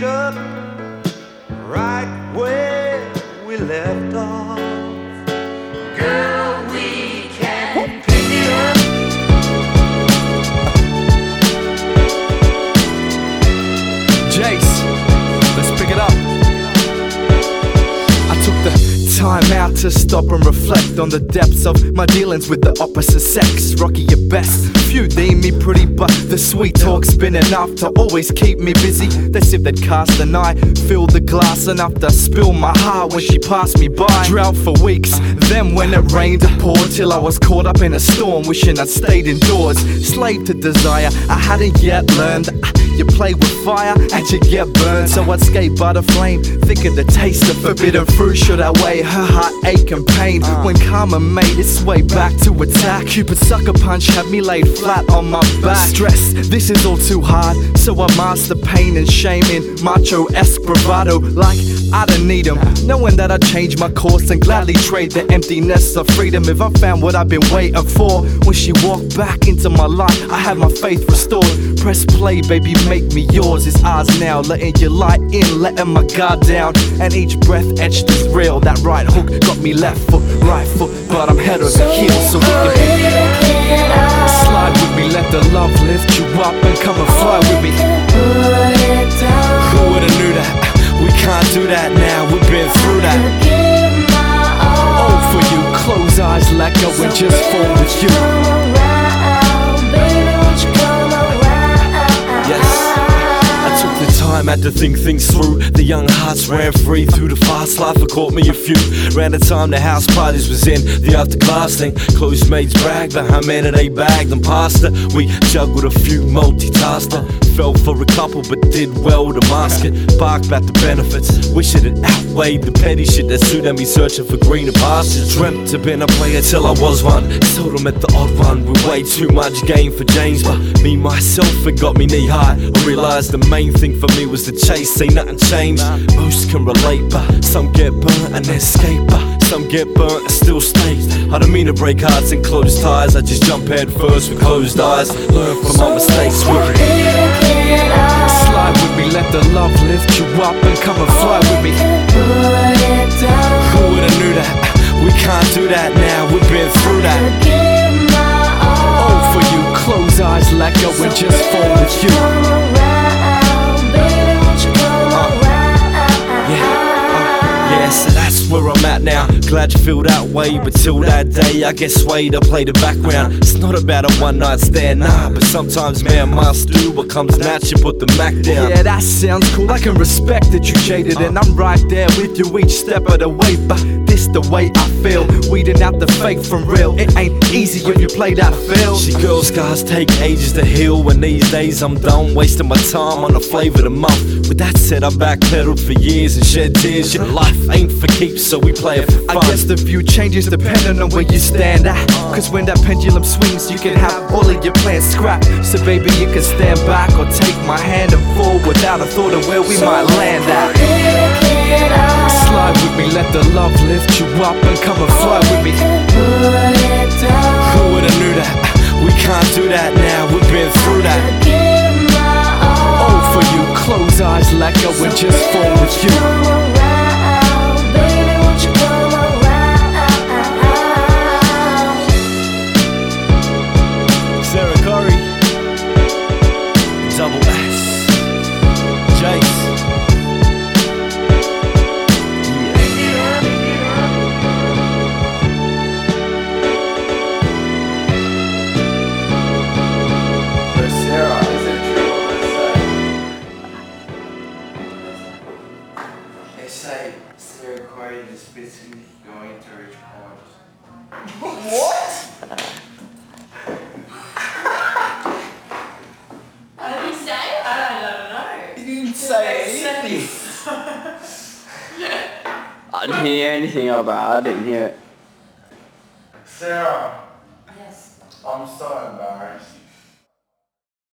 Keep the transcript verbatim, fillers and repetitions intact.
up right where we left off. Girl, we can pick it up. Jace, let's pick it up. I took the time out to stop and reflect on the depths of my dealings with the opposite sex. Rocky at best, few deem me pretty, but the sweet talk's been enough to always keep me busy. They said they'd cast an eye, fill the glass enough to spill my heart when she passed me by. Drought for weeks, then when it rained it poured, till I was caught up in a storm, wishing I'd stayed indoors. Slave to desire, I hadn't yet learned that you play with fire and you get burned. So I'd skate by the flame, thinking the taste of forbidden fruit should outweigh her heartache and pain. When karma made its way back to attack, Cupid's sucker punch had me laid flat on my back. Stressed, this is all too hard, so I masked the pain and shame in macho-esque bravado, like I don't need them, knowing that I'd change my course and gladly trade the emptiness of freedom if I found what I've been waiting for. When she walked back into my life, I had my faith restored. Press play, baby, make me yours. It's ours now, letting your light in, letting my guard down, and each breath etched is real. That right hook got me left foot, right foot, but I'm head over heels, so we can slide with me, let the love lift you up and come and fly with me. Who would've knew that? We can't do that now, we've been through that. All for you, close eyes, let go and just fall with you. Time had to think things through. The young hearts ran free through the fast life. I caught me a few. Ran the time the house parties was in. The after class thing. Close mates brag about how many they bagged and passed it. We juggled a few, multitasked her. Fell for a couple but did well to mask it. Barked about the benefits, wishing it outweighed the petty shit that suited me, searching for greener pastures. Dreamt of being a player till I was one. Seldom at the odd one with way too much game for James, but me myself, it got me knee high. I realised the main thing for me was the chase, ain't nothing changed. Most can relate, but some get burnt and escape, but some get burnt and still stay. I don't mean to break hearts and close ties, I just jump head first with closed eyes. Learn from my mistakes with me. Slide with me, let the love lift you up and come and fly with me. Who would've knew that? We can't do that now, we've been through that. All for you, close eyes, let go and just fall with you. So that's where I'm at now. Glad you feel that way, but till that day I get swayed, I play the background. It's not about a one night stand, nah, but sometimes man must do what comes natural, put the Mac down. Yeah, that sounds cool, I can respect that you jaded, and I'm right there with you each step of the way. But this the way I feel, weeding out the fake from real. It ain't easy if you play that field. She girl scars take ages to heal, and these days I'm done wasting my time on the flavor of the month. With that said, I backpedaled for years and shed tears. Your life ain't for keeps, so we play it for fun. I guess the view changes depending on where you stand at, cause when that pendulum swings you can have all of your plans scrapped. So baby, you can stand back or take my hand and fall without a thought of where we might land at. Slide with me, let the love lift you up and come and fly with me. Who would've knew that? We can't do that now, we've been through that. All for you, close eyes, let go and just fall with you. Double S, Jace. But Sarah, is it true what they say? They say Sarah Corey is busy going to rich college. What? Say anything. I didn't hear anything about it. I didn't hear it. Sarah. Yes. I'm so embarrassed.